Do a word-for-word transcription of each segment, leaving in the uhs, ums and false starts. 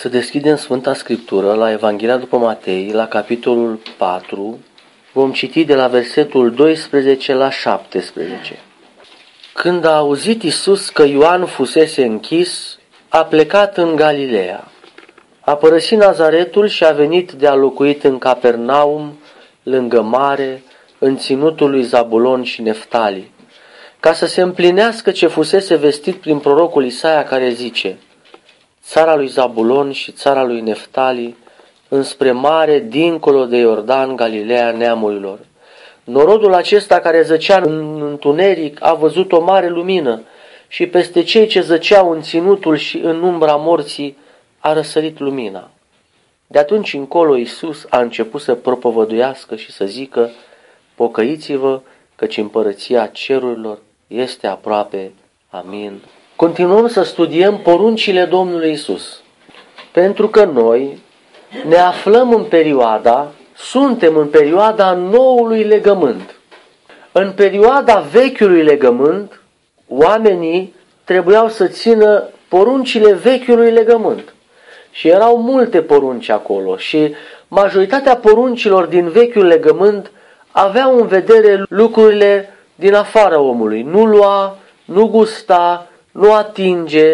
Să deschidem Sfânta Scriptură la Evanghelia după Matei, la capitolul patru, vom citi de la versetul doisprezece la șaptesprezece. Când a auzit Iisus că Ioan fusese închis, a plecat în Galileea. A părăsit Nazaretul și a venit de a locuit în Capernaum, lângă mare, în ținutul lui Zabulon și Neftali, ca să se împlinească ce fusese vestit prin prorocul Isaia, care zice: țara lui Zabulon și țara lui Neftali, înspre mare, dincolo de Iordan, Galileea neamurilor. Norodul acesta care zăcea în întuneric a văzut o mare lumină și peste cei ce zăceau în ținutul și în umbra morții a răsărit lumina. De atunci încolo Iisus a început să propovăduiască și să zică: pocăiți-vă, căci împărăția cerurilor este aproape. Amin. Continuăm să studiem poruncile Domnului Iisus, pentru că noi ne aflăm în perioada, suntem în perioada noului legământ. În perioada vechiului legământ, oamenii trebuiau să țină poruncile vechiului legământ. Și erau multe porunci acolo și majoritatea poruncilor din vechiul legământ aveau în vedere lucrurile din afara omului. Nu lua, nu gusta, nu atinge,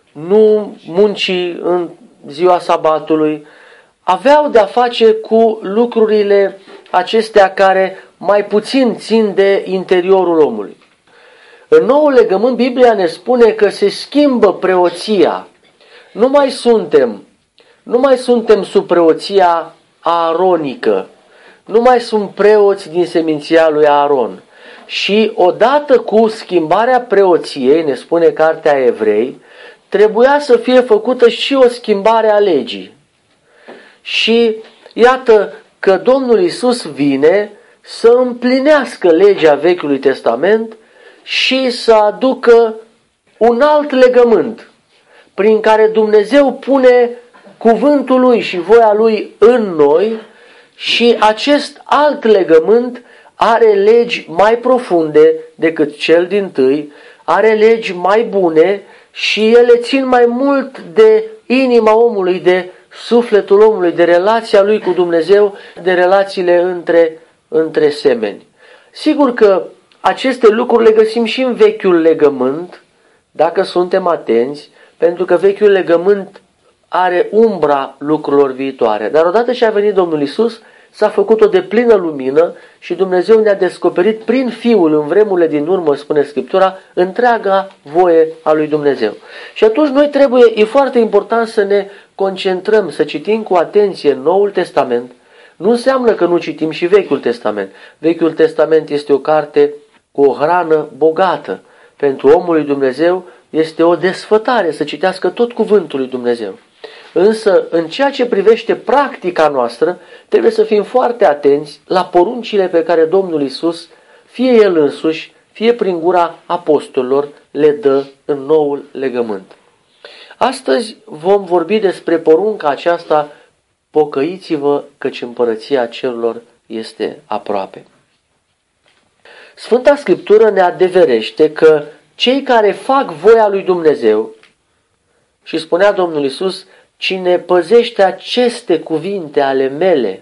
nu munci în ziua sabatului. Aveau de-a face cu lucrurile acestea care mai puțin țin de interiorul omului. În noul legământ, Biblia ne spune că se schimbă preoția. Nu mai suntem, nu mai suntem sub preoția aaronică. Nu mai sunt preoți din seminția lui Aaron. Și odată cu schimbarea preoției, ne spune Cartea Evrei, trebuia să fie făcută și o schimbare a legii. Și iată că Domnul Iisus vine să împlinească legea Vechiului Testament și să aducă un alt legământ prin care Dumnezeu pune cuvântul Lui și voia Lui în noi și acest alt legământ are legi mai profunde decât cel dintâi, are legi mai bune și ele țin mai mult de inima omului, de sufletul omului, de relația lui cu Dumnezeu, de relațiile între, între semeni. Sigur că aceste lucruri le găsim și în vechiul legământ, dacă suntem atenți, pentru că vechiul legământ are umbra lucrurilor viitoare. Dar odată ce a venit Domnul Iisus, s-a făcut o deplină lumină și Dumnezeu ne-a descoperit prin Fiul, în vremurile din urmă, spune Scriptura, întreaga voie a lui Dumnezeu. Și atunci noi trebuie, e foarte important să ne concentrăm, să citim cu atenție Noul Testament. Nu înseamnă că nu citim și Vechiul Testament. Vechiul Testament este o carte cu o hrană bogată. Pentru omul lui Dumnezeu este o desfătare să citească tot cuvântul lui Dumnezeu. Însă, în ceea ce privește practica noastră, trebuie să fim foarte atenți la poruncile pe care Domnul Iisus, fie El însuși, fie prin gura apostolilor, le dă în noul legământ. Astăzi vom vorbi despre porunca aceasta: pocăiți-vă, căci împărăția cerurilor este aproape. Sfânta Scriptură ne adeverește că cei care fac voia lui Dumnezeu, și spunea Domnul Iisus: cine păzește aceste cuvinte ale mele,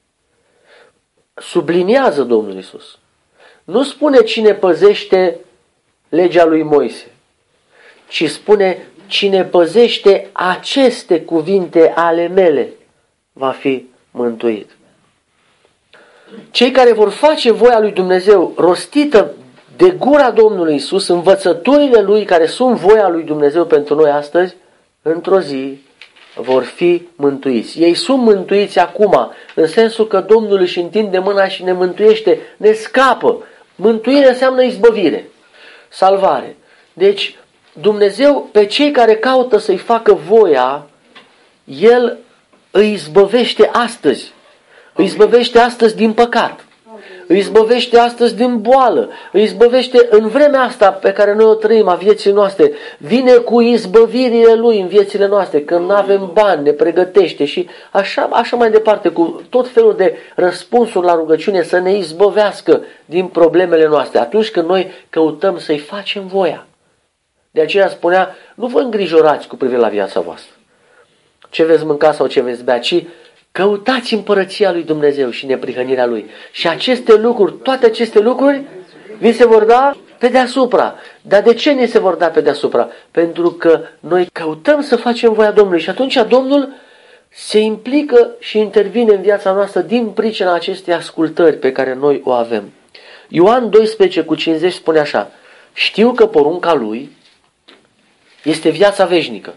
subliniază Domnul Iisus. Nu spune cine păzește legea lui Moise, ci spune cine păzește aceste cuvinte ale mele va fi mântuit. Cei care vor face voia lui Dumnezeu rostită de gura Domnului Iisus, învățăturile Lui care sunt voia lui Dumnezeu pentru noi astăzi, într-o zi vor fi mântuiți. Ei sunt mântuiți acum, în sensul că Domnul își întinde mâna și ne mântuiește, ne scapă. Mântuire înseamnă izbăvire, salvare. Deci Dumnezeu, pe cei care caută să-i facă voia, El îi izbăvește astăzi. Îi izbăvește astăzi din păcat. Îi izbăvește astăzi din boală, îi izbăvește în vremea asta pe care noi o trăim, a vieții noastre. Vine cu izbăvirile Lui în viețile noastre, când nu avem bani, ne pregătește și așa, așa mai departe, cu tot felul de răspunsuri la rugăciune să ne izbăvească din problemele noastre, atunci când noi căutăm să-i facem voia. De aceea spunea: nu vă îngrijorați cu privire la viața voastră. ce veți mânca sau ce veți bea, ci căutați împărăția lui Dumnezeu și neprihănirea lui. Și aceste lucruri, toate aceste lucruri, vi se vor da pe deasupra. Dar de ce ni se vor da pe deasupra? Pentru că noi căutăm să facem voia Domnului și atunci Domnul se implică și intervine în viața noastră din pricina acestei ascultări pe care noi o avem. Ioan doisprezece cu cincizeci spune așa: știu că porunca lui este viața veșnică.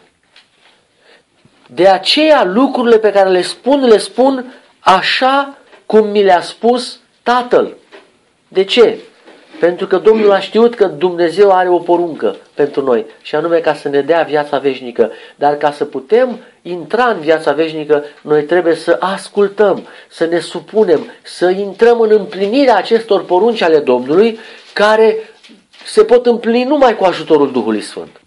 De aceea lucrurile pe care le spun, le spun așa cum mi le-a spus Tatăl. De ce? Pentru că Domnul a știut că Dumnezeu are o poruncă pentru noi și anume ca să ne dea viața veșnică. Dar ca să putem intra în viața veșnică, noi trebuie să ascultăm, să ne supunem, să intrăm în împlinirea acestor porunci ale Domnului, care se pot împlini numai cu ajutorul Duhului Sfânt.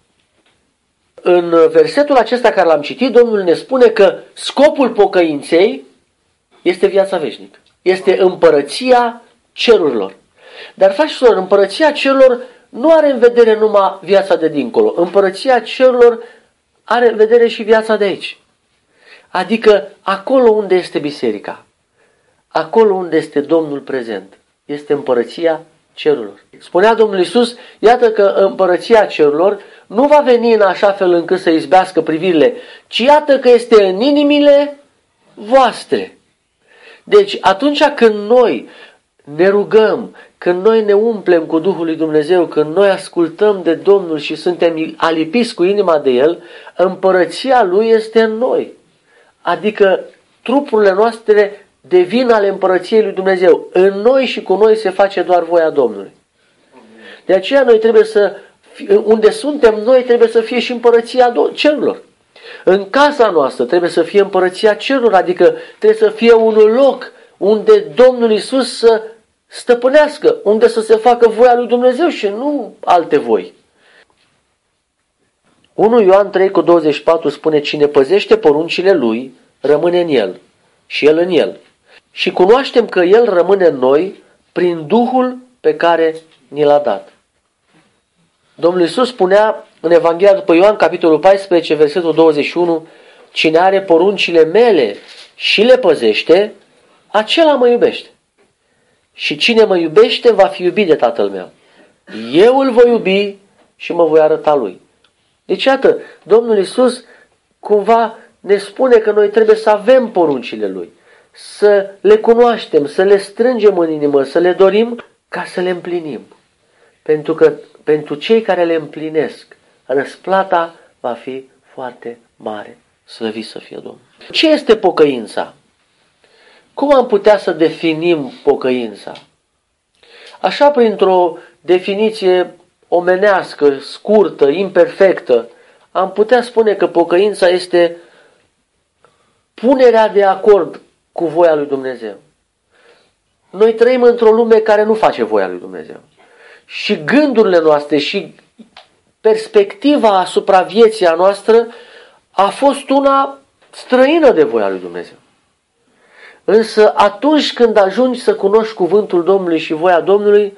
În versetul acesta care l-am citit, Domnul ne spune că scopul pocăinței este viața veșnică. Este împărăția cerurilor. Dar, fraților, împărăția cerurilor nu are în vedere numai viața de dincolo. Împărăția cerurilor are în vedere și viața de aici. Adică acolo unde este biserica, acolo unde este Domnul prezent, este împărăția cerurilor. Spunea Domnul Iisus, iată că împărăția cerurilor nu va veni în așa fel încât să izbească privirile, ci iată că este în inimile voastre. Deci atunci când noi ne rugăm, când noi ne umplem cu Duhul lui Dumnezeu, când noi ascultăm de Domnul și suntem alipiți cu inima de El, împărăția Lui este în noi. Adică trupurile noastre devin ale împărăției lui Dumnezeu. În noi și cu noi se face doar voia Domnului. De aceea noi trebuie să, unde suntem noi, trebuie să fie și împărăția cerurilor. În casa noastră trebuie să fie împărăția cerurilor, adică trebuie să fie un loc unde Domnul Iisus să stăpânească, unde să se facă voia lui Dumnezeu și nu alte voi. unu Ioan trei cu douăzeci și patru spune: cine păzește poruncile lui, rămâne în el și el în el. Și cunoaștem că el rămâne în noi prin Duhul pe care ni l-a dat. Domnul Iisus spunea în Evanghelia după Ioan, capitolul paisprezece, versetul douăzeci și unu: cine are poruncile mele și le păzește, acela mă iubește. Și cine mă iubește va fi iubit de Tatăl meu. Eu îl voi iubi și mă voi arăta lui. Deci, iată, Domnul Iisus cumva ne spune că noi trebuie să avem poruncile Lui, să le cunoaștem, să le strângem în inimă, să le dorim ca să le împlinim. Pentru că pentru cei care le împlinesc, răsplata va fi foarte mare. Slăvit să fie Domnul. Ce este pocăința? Cum am putea să definim pocăința? Așa, printr-o definiție omenească, scurtă, imperfectă, am putea spune că pocăința este punerea de acord cu voia lui Dumnezeu. Noi trăim într-o lume care nu face voia lui Dumnezeu. Și gândurile noastre și perspectiva asupra vieții a noastră a fost una străină de voia lui Dumnezeu. Însă atunci când ajungi să cunoști cuvântul Domnului și voia Domnului,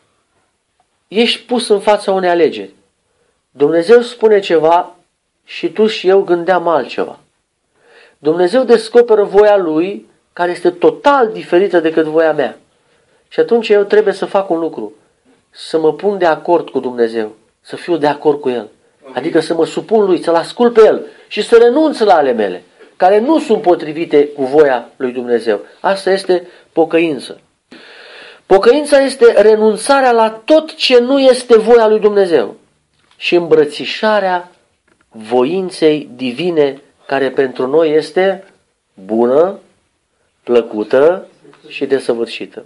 ești pus în fața unei alegeri. Dumnezeu spune ceva și tu și eu gândeam altceva. Dumnezeu descoperă voia Lui, care este total diferită decât voia mea. Și atunci eu trebuie să fac un lucru, să mă pun de acord cu Dumnezeu, să fiu de acord cu El. Adică să mă supun Lui, să-L ascult pe El și să renunț la ale mele, care nu sunt potrivite cu voia lui Dumnezeu. Asta este pocăință. Pocăința este renunțarea la tot ce nu este voia lui Dumnezeu și îmbrățișarea voinței divine, care pentru noi este bună, plăcută și desăvârșită.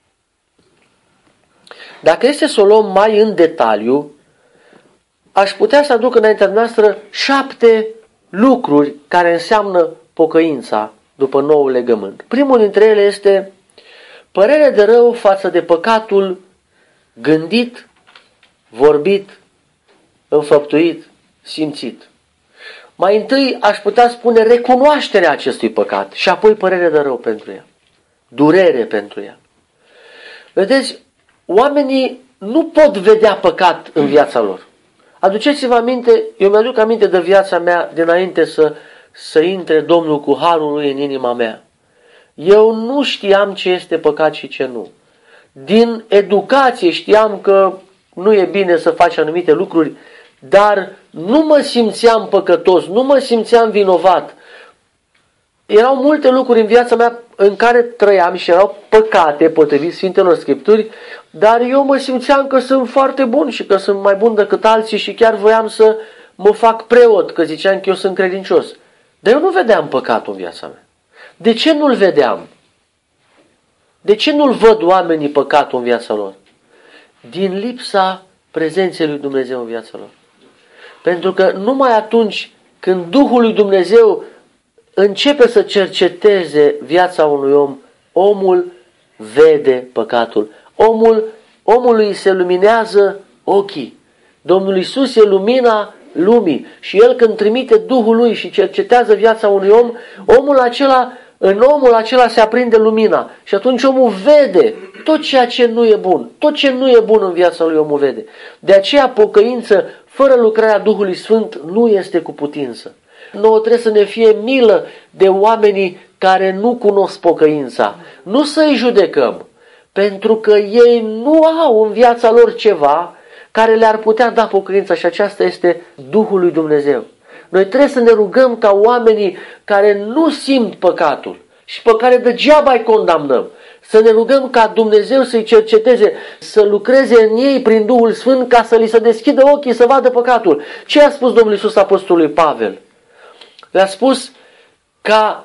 Dacă este să o luăm mai în detaliu, aș putea să aduc înaintea noastră șapte lucruri care înseamnă pocăința după noul legământ. Primul dintre ele este părere de rău față de păcatul gândit, vorbit, înfăptuit, simțit. Mai întâi aș putea spune recunoașterea acestui păcat și apoi părere de rău pentru el. Durere pentru el. Vedeți, oamenii nu pot vedea păcat în viața lor. Aduceți-vă aminte, eu mi-aduc aminte de viața mea dinainte să să intre Domnul cu harul lui în inima mea. Eu nu știam ce este păcat și ce nu. Din educație știam că nu e bine să faci anumite lucruri, dar nu mă simțeam păcătos, nu mă simțeam vinovat. Erau multe lucruri în viața mea în care trăiam și erau păcate potrivit Sfintelor Scripturi, dar eu mă simțeam că sunt foarte bun și că sunt mai bun decât alții și chiar voiam să mă fac preot, că ziceam că eu sunt credincios. Dar eu nu vedeam păcatul în viața mea. De ce nu-l vedeam? De ce nu-l văd oamenii păcatul în viața lor? Din lipsa prezenței lui Dumnezeu în viața lor. Pentru că numai atunci când Duhul lui Dumnezeu începe să cerceteze viața unui om, omul vede păcatul. Omul, omului se luminează ochii. Domnul Iisus e lumina lumii și El când trimite Duhul Lui și cercetează viața unui om, omul acela, în omul acela se aprinde lumina și atunci omul vede tot ceea ce nu e bun. Tot ce nu e bun în viața lui omul vede. De aceea pocăință fără lucrarea Duhului Sfânt nu este cu putință. Nouă trebuie să ne fie milă de oamenii care nu cunosc pocăința. Nu să-i judecăm, pentru că ei nu au în viața lor ceva care le-ar putea da pocăința și aceasta este Duhul lui Dumnezeu. Noi trebuie să ne rugăm ca oamenii care nu simt păcatul și pe care degeaba îi condamnăm, să ne rugăm ca Dumnezeu să-i cerceteze, să lucreze în ei prin Duhul Sfânt ca să li se deschidă ochii să vadă păcatul. Ce a spus Domnul Iisus apostolului Pavel? Le-a spus ca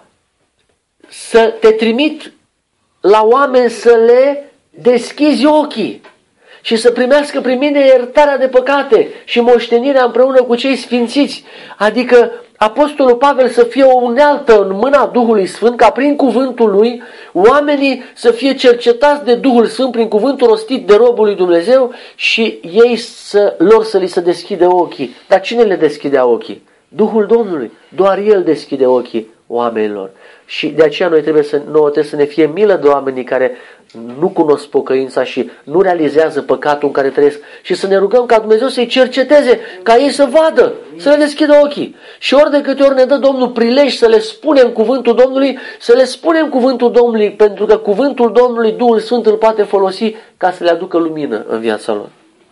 să te trimit la oameni să le deschizi ochii și să primească prin mine iertarea de păcate și moștenirea împreună cu cei sfințiți. Adică apostolul Pavel să fie o unealtă în mâna Duhului Sfânt, ca prin cuvântul lui oamenii să fie cercetați de Duhul Sfânt prin cuvântul rostit de robul lui Dumnezeu și ei să, lor să li se deschide ochii. Dar cine le deschidea ochii? Duhul Domnului. Doar El deschide ochii oamenilor. Și de aceea noi trebuie să, nouă trebuie să ne fie milă de oamenii care nu cunosc pocăința și nu realizează păcatul în care trăiesc și să ne rugăm ca Dumnezeu să-i cerceteze, ca ei să vadă, să le deschidă ochii. Și ori de câte ori ne dă Domnul prilej să le spunem cuvântul Domnului, să le spunem cuvântul Domnului, pentru că cuvântul Domnului, Duhul Sfânt îl poate folosi ca să le aducă lumină în viața lor.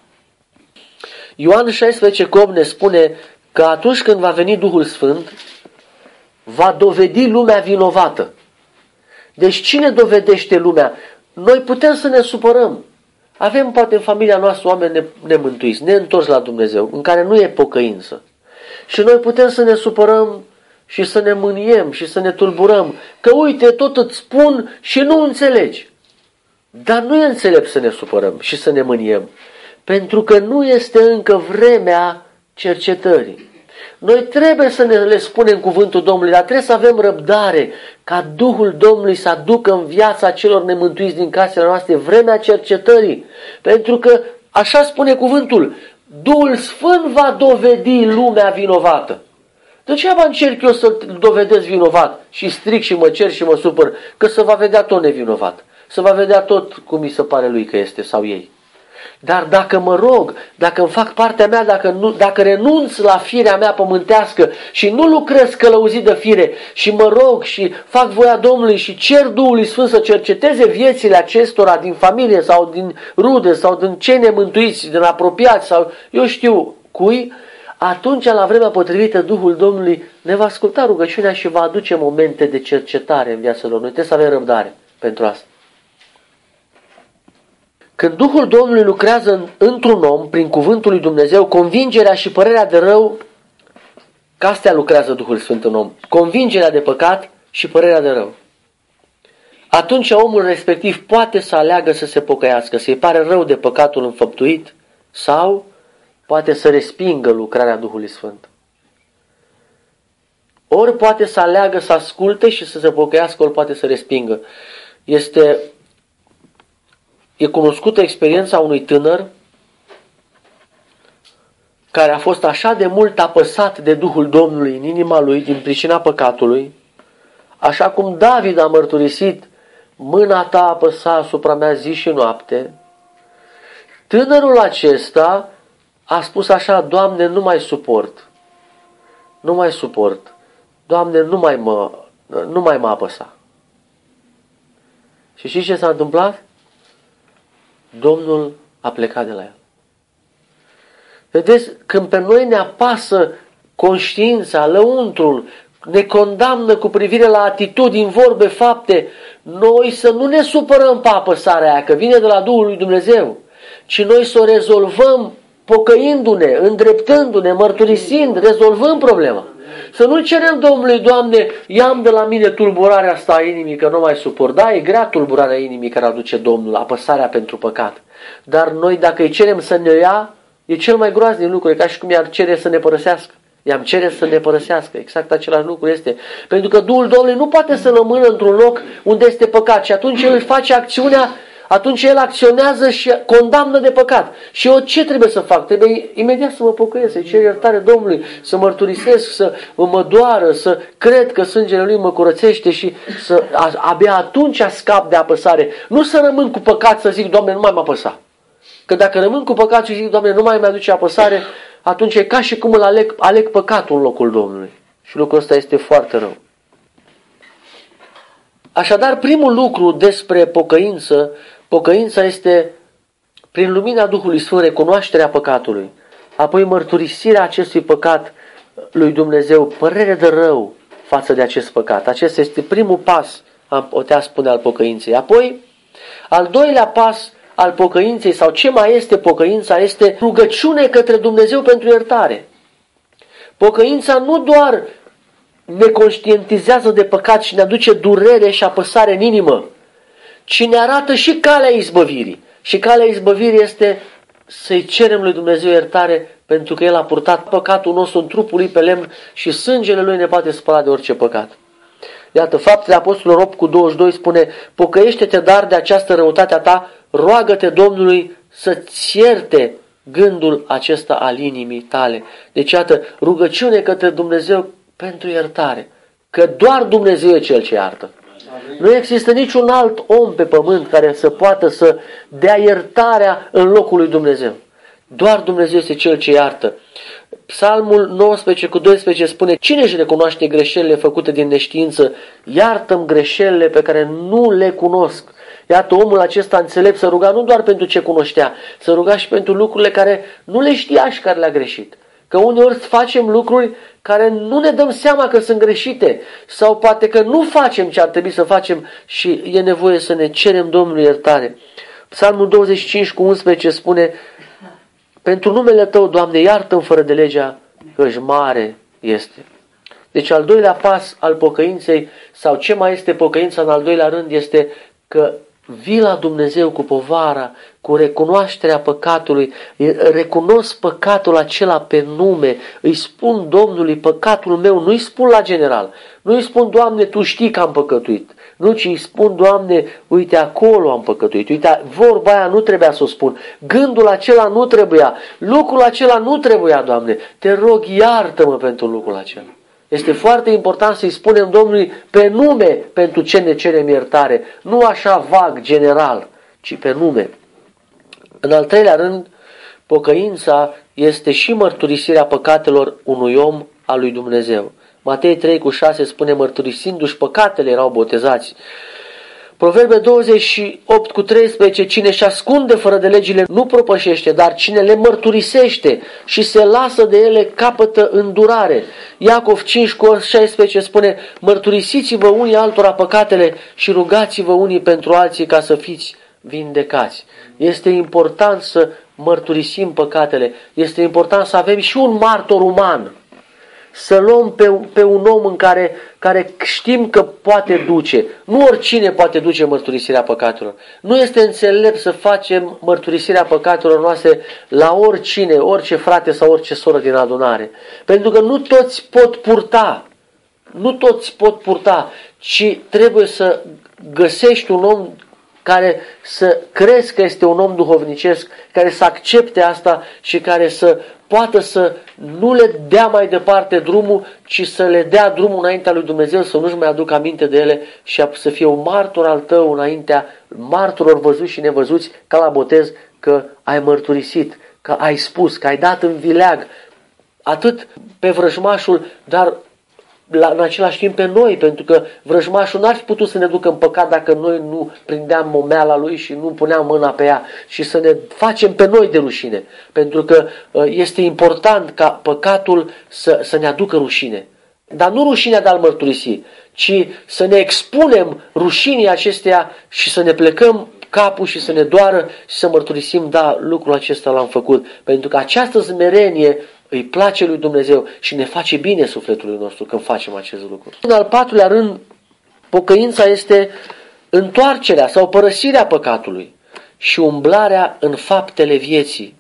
Ioan șaisprezece cu opt ne spune că atunci când va veni Duhul Sfânt, va dovedi lumea vinovată. Deci cine dovedește lumea? Noi putem să ne supărăm. Avem poate în familia noastră oameni nemântuiți, neîntorși la Dumnezeu, în care nu e pocăință. Și noi putem să ne supărăm și să ne mâniem și să ne tulburăm. Că uite, tot îți spun și nu înțelegi. Dar nu e înțelept să ne supărăm și să ne mâniem. Pentru că nu este încă vremea cercetării. Noi trebuie să ne le spunem cuvântul Domnului, dar trebuie să avem răbdare ca Duhul Domnului să aducă în viața celor nemântuiți din casele noastre vremea cercetării. Pentru că, așa spune cuvântul, Duhul Sfânt va dovedi lumea vinovată. Degeaba încerc eu să-l dovedesc vinovat și stric și mă cer și mă supăr, că se va vedea tot nevinovat. Se va vedea tot cum mi se pare lui că este sau ei. Dar dacă mă rog, dacă îmi fac partea mea, dacă, nu, dacă renunț la firea mea pământească și nu lucrez călăuzit de fire și mă rog și fac voia Domnului și cer Duhului Sfânt să cerceteze viețile acestora din familie sau din rude sau din cei nemântuiți, din apropiați sau eu știu cui, atunci la vremea potrivită Duhul Domnului ne va asculta rugăciunea și va aduce momente de cercetare în viața lor. Noi trebuie să avem răbdare pentru asta. Când Duhul Domnului lucrează în, într-un om, prin cuvântul lui Dumnezeu, convingerea și părerea de rău, că astea lucrează Duhul Sfânt în om, convingerea de păcat și părerea de rău. Atunci omul respectiv poate să aleagă să se pocăiască, să-i pare rău de păcatul înfăptuit sau poate să respingă lucrarea Duhului Sfânt. Ori poate să aleagă să asculte și să se pocăiască, ori poate să respingă. Este... E cunoscută experiența unui tânăr care a fost așa de mult apăsat de Duhul Domnului în inima lui din pricina păcatului, așa cum David a mărturisit, mâna ta apăsa asupra mea zi și noapte. Tânărul acesta a spus așa, Doamne, nu mai suport, nu mai suport. Doamne, nu mai mă, nu mai mă apăsa. Și știți ce s-a întâmplat? Domnul a plecat de la el. Vedeți, când pe noi ne apasă conștiința, lăuntrul, ne condamnă cu privire la atitudini, vorbe, fapte, noi să nu ne supărăm pe apăsarea aia, că vine de la Duhul lui Dumnezeu, ci noi să o rezolvăm pocăindu-ne, îndreptându-ne, mărturisind, rezolvând problema. Să nu cerem Domnului, Doamne, ia-mi de la mine tulburarea asta a inimii, că nu mai suport. Da, e grea tulburarea inimii care aduce Domnul, apăsarea pentru păcat. Dar noi, dacă îi cerem să ne ia, e cel mai groaznic lucru, e ca și cum i-ar cere să ne părăsească. I-am cere să ne părăsească. Exact același lucru este. Pentru că Duhul Domnului nu poate să rămână într-un loc unde este păcat. Și atunci El face acțiunea, atunci El acționează și condamnă de păcat. Și eu ce trebuie să fac? Trebuie imediat să mă pocăiesc, să-i cer iertare Domnului, să mărturisesc, să mă doară, să cred că sângele Lui mă curățește și să abia atunci scap de apăsare. Nu să rămân cu păcat să zic, Doamne, nu mai mă apăsa. Că dacă rămân cu păcat și zic, Doamne, nu mai mi-aduce apăsare, atunci e ca și cum îl aleg, aleg păcatul în locul Domnului. Și lucrul ăsta este foarte rău. Așadar, primul lucru despre pocăință, pocăința este prin lumina Duhului Sfânt recunoașterea păcatului, apoi mărturisirea acestui păcat lui Dumnezeu, părere de rău față de acest păcat. Acesta este primul pas, am putea spune, al pocăinței. Apoi, al doilea pas al pocăinței, sau ce mai este pocăința, este rugăciune către Dumnezeu pentru iertare. Pocăința nu doar ne conștientizează de păcat și ne aduce durere și apăsare în inimă, ci ne arată și calea izbăvirii. Și calea izbăvirii este să-i cerem lui Dumnezeu iertare, pentru că El a purtat păcatul nostru în trupul Lui pe lemn și sângele Lui ne poate spăla de orice păcat. Iată, Faptele Apostolilor opt cu douăzeci și doi spune, pocăiește-te dar de această răutate a ta, roagă-te Domnului să-ți ierte gândul acesta al inimii tale. Deci, iată, rugăciune către Dumnezeu pentru iertare. Că doar Dumnezeu e Cel ce iartă. Nu există niciun alt om pe pământ care să poată să dea iertarea în locul lui Dumnezeu. Doar Dumnezeu este Cel ce iartă. Psalmul nouăsprezece cu doisprezece spune, cine își recunoaște greșelile făcute din neștiință, iartă-mi greșelile pe care nu le cunosc. Iată, omul acesta înțelept să ruga nu doar pentru ce cunoștea, să ruga și pentru lucrurile care nu le știa și care le-a greșit. Că uneori facem lucruri care nu ne dăm seama că sunt greșite sau poate că nu facem ce ar trebui să facem și e nevoie să ne cerem Domnului iertare. Psalmul douăzeci și cinci cu unsprezece spune, pentru numele Tău, Doamne, iartă-mi fără de legea, căci mare este. Deci al doilea pas al pocăinței, sau ce mai este pocăința în al doilea rând, este că vii la Dumnezeu cu povara, cu recunoașterea păcatului, recunosc păcatul acela pe nume, îi spun Domnului păcatul meu, nu îi spun la general, nu îi spun, Doamne, Tu știi că am păcătuit, nu, ci îi spun, Doamne, uite acolo am păcătuit, uite, vorba aia nu trebuia să o spun, gândul acela nu trebuia, lucrul acela nu trebuia, Doamne, te rog, iartă-mă pentru lucrul acela. Este foarte important să-i spunem Domnului pe nume pentru ce ne cerem iertare. Nu așa vag, general, ci pe nume. În al treilea rând, pocăința este și mărturisirea păcatelor unui om al lui Dumnezeu. Matei trei cu șase spune, mărturisindu-și păcatele erau botezați. Proverbe douăzeci și opt cu treisprezece, cine își ascunde fără de legile nu propășește, dar cine le mărturisește și se lasă de ele capătă îndurare. Iacov cinci cu șaisprezece spune, mărturisiți-vă unii altora păcatele și rugați-vă unii pentru alții ca să fiți vindecați. Este important să mărturisim păcatele, este important să avem și un martor uman. Să luăm pe, pe un om în care, care știm că poate duce. Nu oricine poate duce mărturisirea păcatelor. Nu este înțelept să facem mărturisirea păcatelor noastre la oricine, orice frate sau orice soră din adunare. Pentru că nu toți pot purta. Nu toți pot purta, ci trebuie să găsești un om care să crezi că este un om duhovnicesc, care să accepte asta și care să poată să nu le dea mai departe drumul, ci să le dea drumul înaintea lui Dumnezeu, să nu-și mai aducă aminte de ele și să fie un martor al tău înaintea martorilor văzuți și nevăzuți, ca la botez, că ai mărturisit, că ai spus, că ai dat în vileag atât pe vrăjmașul, dar la, în același timp pe noi, pentru că vrăjmașul n-ar fi putut să ne ducă în păcat dacă noi nu prindeam momeala lui și nu puneam mâna pe ea și să ne facem pe noi de rușine. Pentru că este important ca păcatul să, să ne aducă rușine. Dar nu rușinea de a-l mărturisi, ci să ne expunem rușinii acesteia și să ne plecăm capul și să ne doară și să mărturisim, da, lucrul acesta l-am făcut. Pentru că această smerenie îi place lui Dumnezeu și ne face bine sufletului nostru când facem acest lucru. În al patrulea rând, pocăința este întoarcerea sau părăsirea păcatului și umblarea în faptele vieții.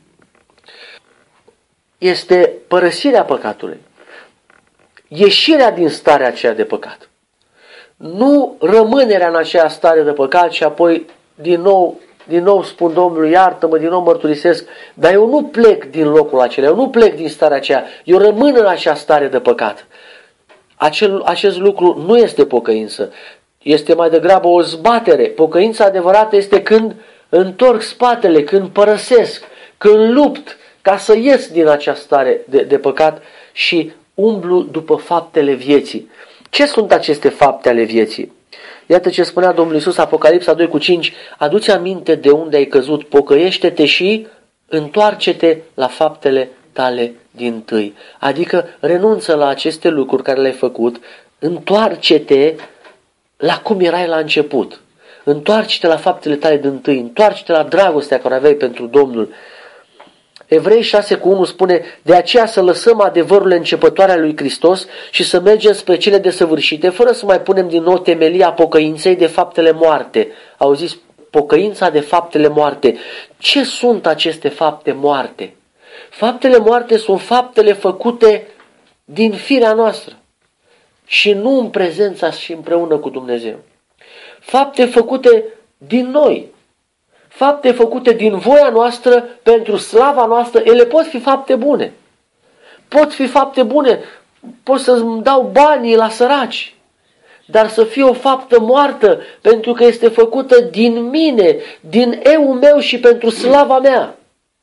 Este părăsirea păcatului. Ieșirea din starea aceea de păcat. Nu rămânerea în aceea stare de păcat și apoi din nou, din nou spun Domnului, iartă-mă, din nou mărturisesc, dar eu nu plec din locul acela, eu nu plec din starea aceea, eu rămân în acea stare de păcat. Acel, acest lucru nu este pocăință, este mai degrabă o zbatere. Pocăința adevărată este când întorc spatele, când părăsesc, când lupt ca să ies din acea stare de, de păcat și umblu după faptele vieții. Ce sunt aceste fapte ale vieții? Iată ce spunea Domnul Iisus, Apocalipsa doi cu cinci, adu-ți aminte de unde ai căzut, pocăiește-te și întoarce-te la faptele tale dintâi. Adică renunță la aceste lucruri care le-ai făcut, întoarce-te la cum erai la început. Întoarce-te la faptele tale dintâi, întoarce-te la dragostea care aveai pentru Domnul. Evrei șase cu unu spune, de aceea să lăsăm adevărurile începătoare ale lui Hristos și să mergem spre cele desăvârșite, fără să mai punem din nou temelia pocăinței de faptele moarte. Auziți, pocăința de faptele moarte. Ce sunt aceste fapte moarte? Faptele moarte sunt faptele făcute din firea noastră și nu în prezența și împreună cu Dumnezeu. Fapte făcute din noi. Fapte făcute din voia noastră, pentru slava noastră, ele pot fi fapte bune. Pot fi fapte bune, pot să-mi dau banii la săraci, dar să fie o faptă moartă, pentru că este făcută din mine, din eu meu și pentru slava mea.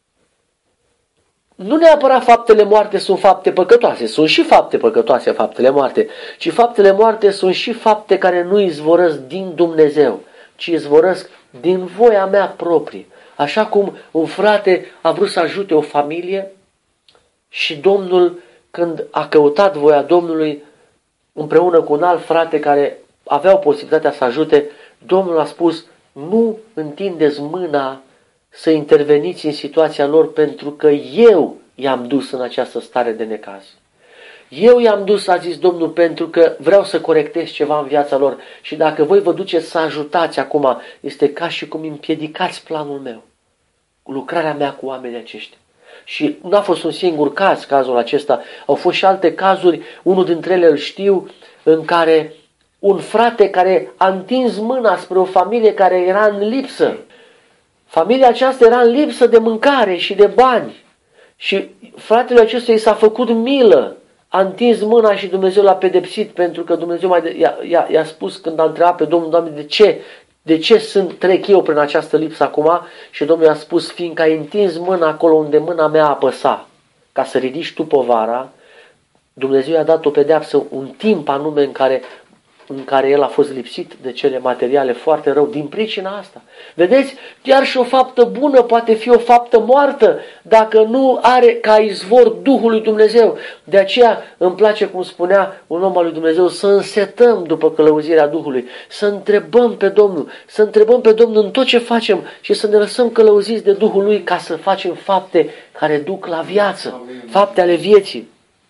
Nu neapărat faptele moarte sunt fapte păcătoase, sunt și fapte păcătoase faptele moarte, ci faptele moarte sunt și fapte care nu izvorăsc din Dumnezeu, ci izvorăsc din voia mea proprie. Așa cum un frate a vrut să ajute o familie și Domnul, când a căutat voia Domnului împreună cu un alt frate care aveau posibilitatea să ajute, Domnul a spus, nu întindeți mâna să interveniți în situația lor, pentru că eu i-am dus în această stare de necaz. Eu i-am dus, a zis Domnul, pentru că vreau să corectez ceva în viața lor și dacă voi vă duceți să ajutați acum, este ca și cum împiedicați planul meu, lucrarea mea cu oamenii aceștia. Și nu a fost un singur caz, cazul acesta, au fost și alte cazuri, unul dintre ele îl știu, în care un frate care a întins mâna spre o familie care era în lipsă. Familia aceasta era în lipsă de mâncare și de bani și fratele acestuia i s-a făcut milă. A întins mâna și Dumnezeu l-a pedepsit, pentru că Dumnezeu mai de, i-a, i-a, i-a spus când a întrebat pe Domnul, Doamne, de ce? De ce sunt, trec eu prin această lipsă acum? Și Domnul i-a spus, fiindcă ai întins mâna acolo unde mâna mea apăsa, ca să ridici tu povara, Dumnezeu i-a dat o pedeapsă, un timp anume în care, în care el a fost lipsit de cele materiale foarte rău, din pricina asta. Vedeți, chiar și o faptă bună poate fi o faptă moartă, dacă nu are ca izvor Duhul lui Dumnezeu. De aceea îmi place, cum spunea un om al lui Dumnezeu, să însetăm după călăuzirea Duhului, să întrebăm pe Domnul, să întrebăm pe Domnul în tot ce facem și să ne lăsăm călăuziți de Duhul lui ca să facem fapte care duc la viață, fapte ale vieții.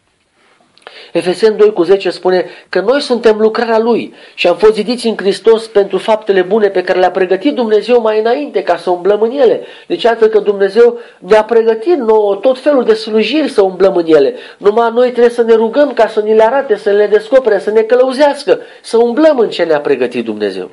Efeseni doi cu zece spune că noi suntem lucrarea Lui și am fost zidiți în Hristos pentru faptele bune pe care le-a pregătit Dumnezeu mai înainte ca să umblăm în ele. Deci iată că Dumnezeu ne-a pregătit nouă tot felul de slujiri să umblăm în ele. Numai noi trebuie să ne rugăm ca să ni le arate, să le descopere, să ne călăuzească, să umblăm în ce ne-a pregătit Dumnezeu.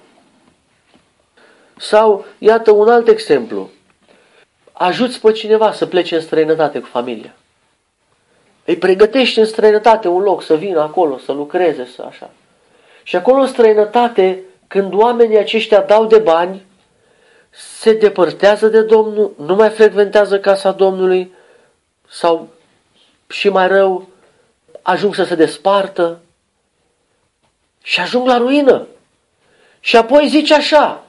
Sau, iată un alt exemplu. Ajuți pe cineva să plece în străinătate cu familia. Îi pregătești în străinătate un loc să vină acolo, să lucreze, să așa. Și acolo în străinătate, când oamenii aceștia dau de bani, se depărtează de Domnul, nu mai frecventează casa Domnului sau, și mai rău, ajung să se despartă Și ajung la ruină. Și apoi zice așa,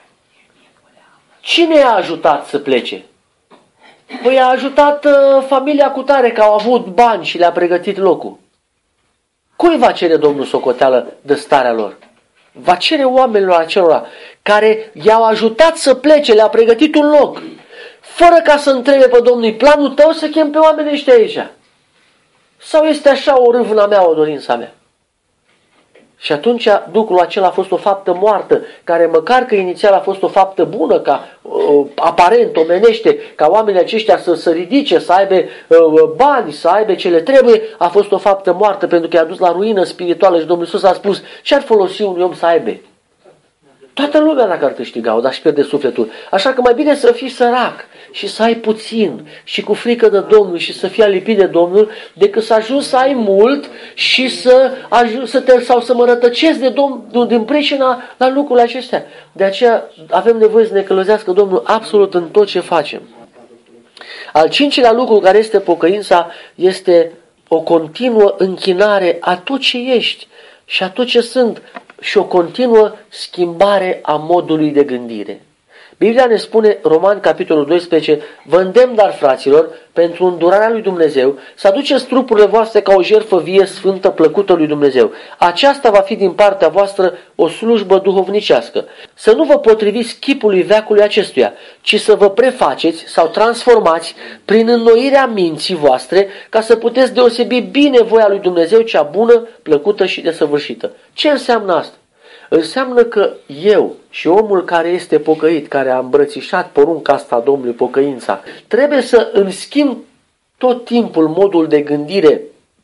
cine i-a ajutat să plece? Păi a ajutat uh, familia cutare, că au avut bani și le-a pregătit locul. Cui va cere Domnul socoteală de starea lor? Va cere oamenilor acelora care i-au ajutat să plece, le-a pregătit un loc. Fără ca să întrebe pe Domnul, planul tău să chem pe oamenii ăștia aici? Sau este așa o râvna mea, o dorința mea? Și atunci lucrul acela a fost o faptă moartă, care măcar că inițial a fost o faptă bună, ca uh, aparent omenește, ca oamenii aceștia să se ridice, să aibă uh, bani, să aibă ce le trebuie, a fost o faptă moartă, pentru că i-a dus la ruină spirituală și Domnul Iisus a spus, ce ar folosi un om să aibă? Toată lumea dacă ar câștiga-o, dar și pierde sufletul. Așa că mai bine să fii sărac și să ai puțin și cu frică de Domnul și să fii alipit de Domnul, decât să ajungi să ai mult și să, ajung, să te, sau să mă rătăcezi de Domnul din pricina la lucrurile acestea. De aceea avem nevoie să ne călăuzească Domnul absolut în tot ce facem. Al cincilea lucru care este pocăința este o continuă închinare a tot ce ești și a tot ce sunt și o continuă schimbare a modului de gândire. Biblia ne spune, Romani, capitolul doisprezece, vă îndemn, dar, fraților, pentru îndurarea lui Dumnezeu, să aduceți trupurile voastre ca o jertfă vie, sfântă, plăcută lui Dumnezeu. Aceasta va fi din partea voastră o slujbă duhovnicească. Să nu vă potriviți chipului veacului acestuia, ci să vă prefaceți sau transformați prin înnoirea minții voastre, ca să puteți deosebi bine voia lui Dumnezeu, cea bună, plăcută și desăvârșită. Ce înseamnă asta? Înseamnă că eu și omul care este pocăit, care a îmbrățișat porunca asta a Domnului, pocăința, trebuie să îmi schimb tot timpul modul de gândire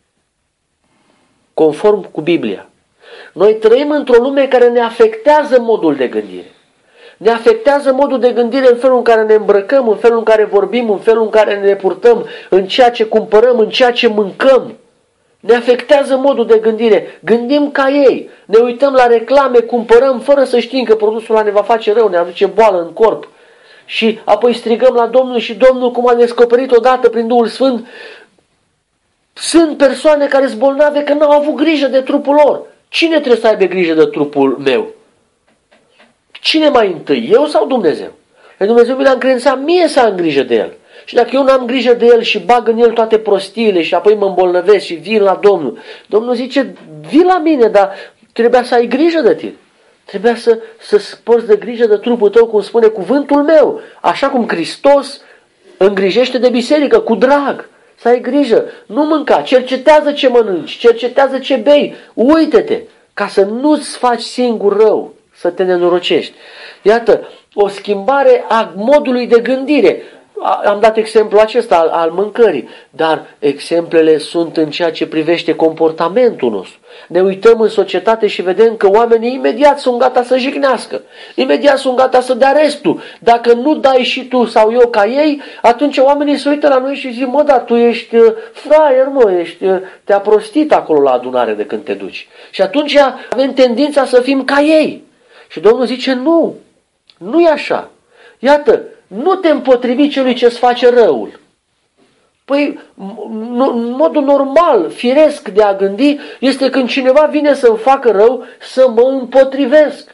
conform cu Biblia. Noi trăim într-o lume care ne afectează modul de gândire. Ne afectează modul de gândire în felul în care ne îmbrăcăm, în felul în care vorbim, în felul în care ne purtăm, în ceea ce cumpărăm, în ceea ce mâncăm. Ne afectează modul de gândire. Gândim ca ei. Ne uităm la reclame, cumpărăm fără să știm că produsul ăla ne va face rău, ne aduce boală în corp. Și apoi strigăm la Domnul și Domnul, cum a descoperit odată prin Duhul Sfânt, sunt persoane care sunt bolnave că n-au avut grijă de trupul lor. Cine trebuie să aibă grijă de trupul meu? Cine mai întâi? Eu sau Dumnezeu? Că Dumnezeu mi l-a încredințat mie să am grijă de el. Și dacă eu n-am grijă de el și bag în el toate prostiile și apoi mă îmbolnăvesc și vin la Domnul, Domnul zice, vii la mine, dar trebuia să ai grijă de tine. Trebuia să, să porți de grijă de trupul tău, cum spune cuvântul meu. Așa cum Hristos îngrijește de biserică, cu drag. Să ai grijă. Nu mânca. Cercetează ce mănânci. Cercetează ce bei. Uită-te ca să nu-ți faci singur rău, să te nenorocești. Iată, o schimbare a modului de gândire. Am dat exemplul acesta al, al mâncării, dar exemplele sunt în ceea ce privește comportamentul nostru. Ne uităm în societate și vedem că oamenii imediat sunt gata să jignească, imediat sunt gata să dea restul. Dacă nu dai și tu sau eu ca ei, atunci oamenii se uită la noi și zic, mă, dar tu ești fraier, mă, ești, te-a prostit acolo la adunare de când te duci. Și atunci avem tendința să fim ca ei. Și Domnul zice, nu, nu e așa. Iată, nu te împotrivi celui ce-ți face răul. Păi, în modul normal, firesc de a gândi, este când cineva vine să-mi facă rău, să mă împotrivesc.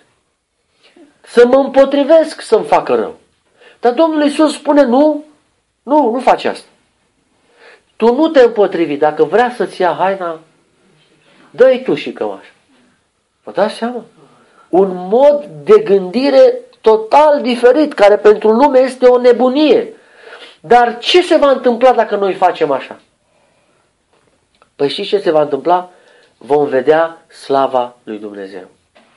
Să mă împotrivesc să-mi facă rău. Dar Domnul Iisus spune, nu, nu, nu faci asta. Tu nu te împotrivi. Dacă vrea să-ți ia haina, dă-i tu și cămașa. Vă dați seama? Un mod de gândire total diferit, care pentru lume este o nebunie. Dar ce se va întâmpla dacă noi facem așa? Păi știți ce se va întâmpla? Vom vedea slava lui Dumnezeu.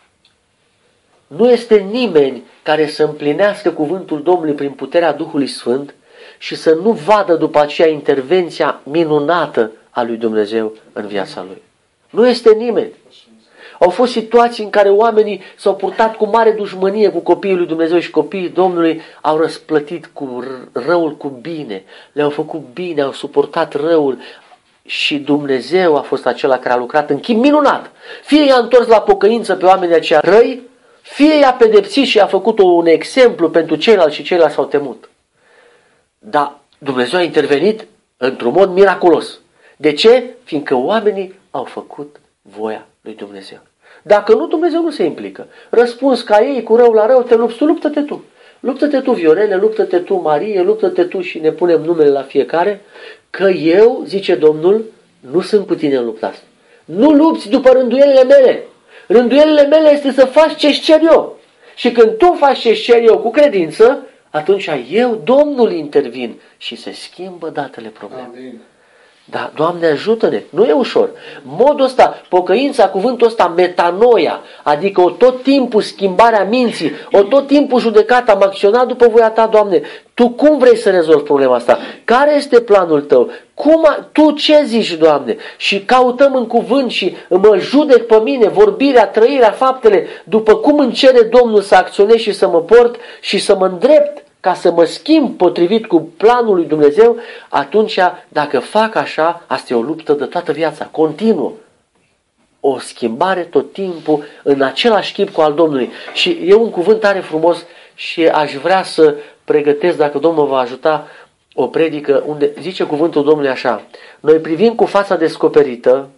Nu este nimeni care să împlinească cuvântul Domnului prin puterea Duhului Sfânt și să nu vadă după aceea intervenția minunată a lui Dumnezeu în viața lui. Nu este nimeni. Au fost situații în care oamenii s-au purtat cu mare dușmănie cu copiii lui Dumnezeu și copiii Domnului au răsplătit cu răul cu bine, le-au făcut bine, au suportat răul și Dumnezeu a fost acela care a lucrat în chip minunat. Fie i-a întors la pocăință pe oamenii aceia răi, fie i-a pedepsit și a făcut un exemplu pentru ceilalți și ceilalți s-au temut. Dar Dumnezeu a intervenit într-un mod miraculos. De ce? Fiindcă oamenii au făcut voia lui Dumnezeu. Dacă nu, Dumnezeu nu se implică. Răspuns ca ei cu rău la rău, te lupți tu, luptă-te tu. Luptă-te tu, Viorele, luptă-te tu, Marie, luptă-te tu și ne punem numele la fiecare, că eu, zice Domnul, nu sunt cu tine în lupta asta. Nu lupți după rânduielile mele. Rânduielile mele este să faci ce-și cer eu. Și când tu faci ce-și cer eu cu credință, atunci eu, Domnul, intervin și se schimbă datele problemei. Amin. Da, Doamne ajută-ne, nu e ușor. Modul ăsta, pocăința, cuvântul ăsta, metanoia, adică o tot timpul schimbarea minții, o tot timpul judecata, am acționat după voia ta, Doamne. Tu cum vrei să rezolvi problema asta? Care este planul tău? Cum a, tu ce zici, Doamne? Și căutăm în cuvânt și mă judec pe mine, vorbirea, trăirea, faptele, după cum îmi cere Domnul să acționez și să mă port și să mă îndrept ca să mă schimb potrivit cu planul lui Dumnezeu, atunci, dacă fac așa, asta e o luptă de toată viața, continuă. O schimbare tot timpul în același chip cu al Domnului. Și e un cuvânt tare frumos și aș vrea să pregătesc, dacă Domnul va ajuta, o predică unde zice cuvântul Domnului așa: noi privim cu fața descoperită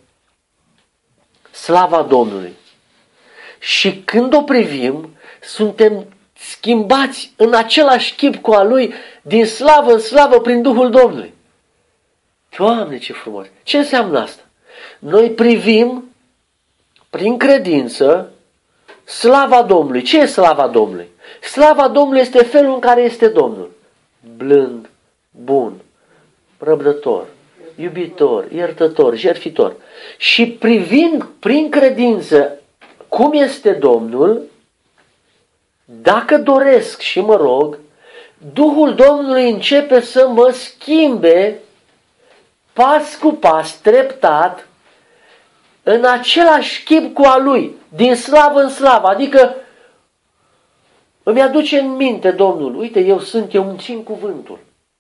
slava Domnului. Și când o privim, suntem schimbați în același chip cu a Lui, din slavă în slavă prin Duhul Domnului. Doamne, ce frumos! Ce înseamnă asta? Noi privim prin credință slava Domnului. Ce e slava Domnului? Slava Domnului este felul în care este Domnul. Blând, bun, răbdător, iubitor, iertător, jertfitor. Și privind prin credință cum este Domnul, dacă doresc și mă rog, Duhul Domnului începe să mă schimbe pas cu pas, treptat, în același chip cu a Lui, din slavă în slavă. Adică îmi aduce în minte Domnul: uite, eu sunt, eu îmi țin cuvântul.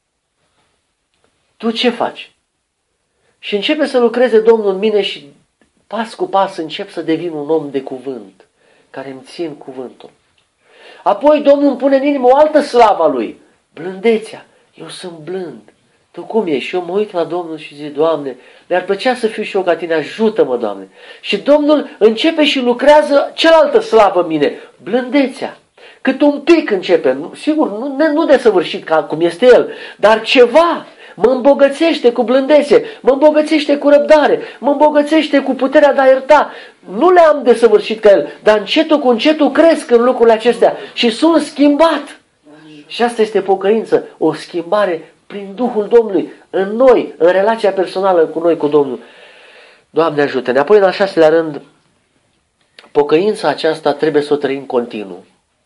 Tu ce faci? Și începe să lucreze Domnul în mine și pas cu pas încep să devin un om de cuvânt, care îmi țin cuvântul. Apoi Domnul îmi pune în inimă o altă slavă a Lui, blândețea. Eu sunt blând. Tu cum ești? Și eu mă uit la Domnul și zic: Doamne, mi-ar plăcea să fiu și eu ca Tine, ajută-mă, Doamne. Și Domnul începe și lucrează cealaltă slavă în mine, blândețea. Cât un pic începe, sigur, nu, nu desăvârșit ca cum este El, dar ceva mă îmbogățește cu blândețe, mă îmbogățește cu răbdare, mă îmbogățește cu puterea de a ierta. Nu le-am desăvârșit ca El, dar încetul cu încetul cresc în lucrurile acestea și sunt schimbat. Și asta este pocăință, o schimbare prin Duhul Domnului, în noi, în relația personală cu noi, cu Domnul. Doamne ajută-ne! Apoi, în al șaselea rând, pocăința aceasta trebuie să o trăim continuu.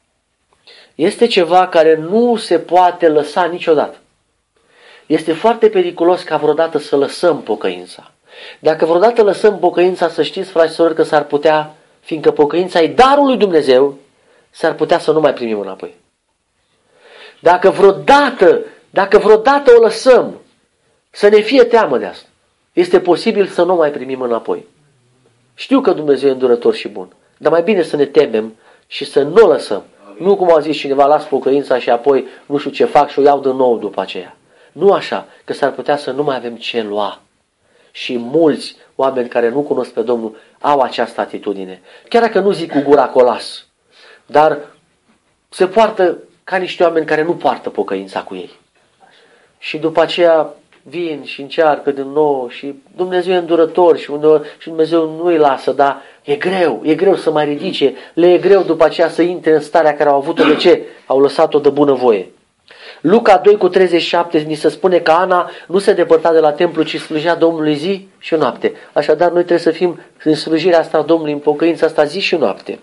Este ceva care nu se poate lăsa niciodată. Este foarte periculos ca vreodată să lăsăm pocăința. Dacă vreodată lăsăm pocăința, să știți, frați și sorori, că s-ar putea, fiindcă pocăința e darul lui Dumnezeu, s-ar putea să nu mai primim înapoi. Dacă vreodată, dacă vreodată o lăsăm, să ne fie teamă de asta, este posibil să nu mai primim înapoi. Știu că Dumnezeu e îndurător și bun, dar mai bine să ne temem și să nu o lăsăm. Nu cum a zis cineva: las pocăința și apoi nu știu ce fac și o iau de nou după aceea. Nu așa, că s-ar putea să nu mai avem ce lua. Și mulți oameni care nu cunosc pe Domnul au această atitudine. Chiar dacă nu zic cu gura colas, dar se poartă ca niște oameni care nu poartă pocăința cu ei. Și după aceea vin și încearcă din nou și Dumnezeu e îndurător și, uneori, și Dumnezeu nu îi lasă, dar e greu, e greu să mai ridice, le e greu după aceea să intre în starea care au avut-o. De ce? Au lăsat-o de bunăvoie. Luca doi cu treizeci și șapte ni se spune că Ana nu se depărta de la templu, ci slujea Domnului zi și noapte. Așadar, noi trebuie să fim în slujirea asta Domnului, în pocăința asta zi și noapte.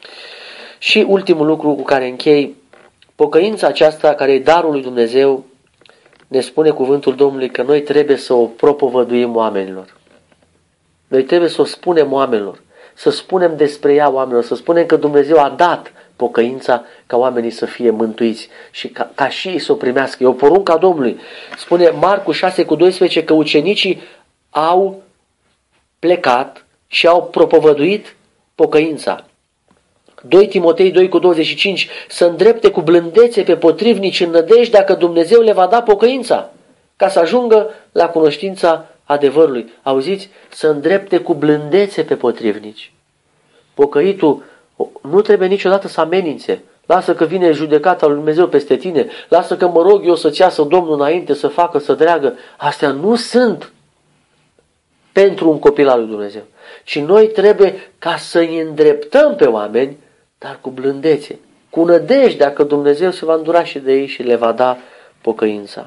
Și ultimul lucru cu care închei, pocăința aceasta care e darul lui Dumnezeu, ne spune cuvântul Domnului că noi trebuie să o propovăduim oamenilor. Noi trebuie să o spunem oamenilor, să spunem despre ea oamenilor, să spunem că Dumnezeu a dat pocăința ca oamenii să fie mântuiți și ca, ca și ei să o primească. E o poruncă a Domnului. Spune Marcu șase cu doisprezece că ucenicii au plecat și au propovăduit pocăința. doi Timotei doi cu douăzeci și cinci să îndrepte cu blândețe pe potrivnici în nădejde că Dumnezeu le va da pocăința ca să ajungă la cunoștința adevărului. Auziți? Să îndrepte cu blândețe pe potrivnici. Pocăitul nu trebuie niciodată să amenințe. Lasă că vine judecata lui Dumnezeu peste tine. Lasă că mă rog eu să-ți iasă Domnul înainte, să facă, să dreagă. Astea nu sunt pentru un copil al lui Dumnezeu. Și noi trebuie ca să-i îndreptăm pe oameni, dar cu blândețe, cu nădejdea că Dumnezeu se va îndura și de ei și le va da pocăința.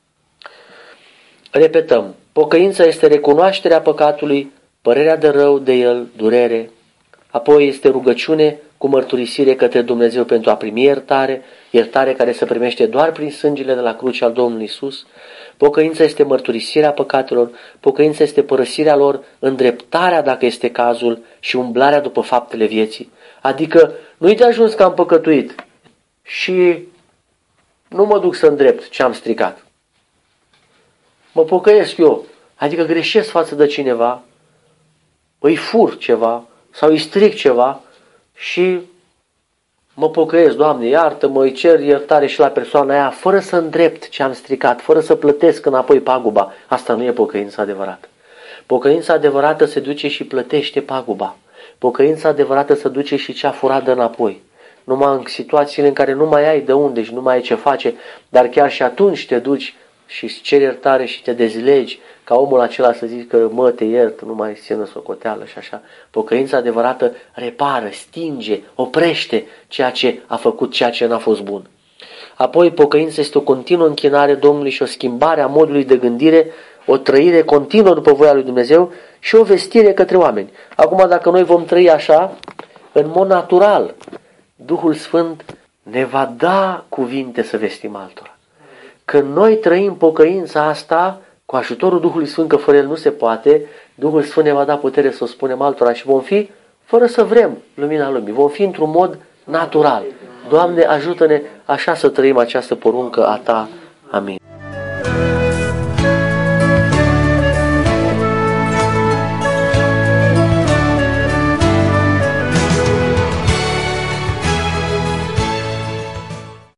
Repetăm, pocăința este recunoașterea păcatului, părerea de rău de el, durere. Apoi este rugăciune cu mărturisire către Dumnezeu pentru a primi iertare, iertare care se primește doar prin sângele de la cruce al Domnului Iisus. Pocăința este mărturisirea păcatelor, pocăința este părăsirea lor, îndreptarea dacă este cazul și umblarea după faptele vieții. Adică nu-i de ajuns că am păcătuit și nu mă duc să îndrept ce am stricat. Mă pocăiesc eu, adică greșesc față de cineva, îi fur ceva sau îi stric ceva și mă pocăiesc, Doamne, iartă-mă, îi cer iertare și la persoana aia, fără să îndrept ce am stricat, fără să plătesc înapoi paguba. Asta nu e pocăința adevărată. Pocăința adevărată se duce și plătește paguba. Pocăința adevărată se duce și ce a furat de înapoi. Numai în situațiile în care nu mai ai de unde și nu mai ai ce face, dar chiar și atunci te duci și îți ceri iertare și te dezlegi, ca omul acela să zică, mă, te iert, nu mai țină socoteală și așa. Pocăința adevărată repară, stinge, oprește ceea ce a făcut, ceea ce n-a fost bun. Apoi, pocăința este o continuă închinare Domnului și o schimbare a modului de gândire, o trăire continuă după voia lui Dumnezeu și o vestire către oameni. Acum, dacă noi vom trăi așa, în mod natural, Duhul Sfânt ne va da cuvinte să vestim altora. Când noi trăim pocăința asta, cu ajutorul Duhului Sfânt, că fără El nu se poate, Duhul Sfânt ne va da putere să o spunem altora și vom fi, fără să vrem, lumina lumii. Vom fi într-un mod natural. Doamne, ajută-ne așa să trăim această poruncă a Ta. Amin.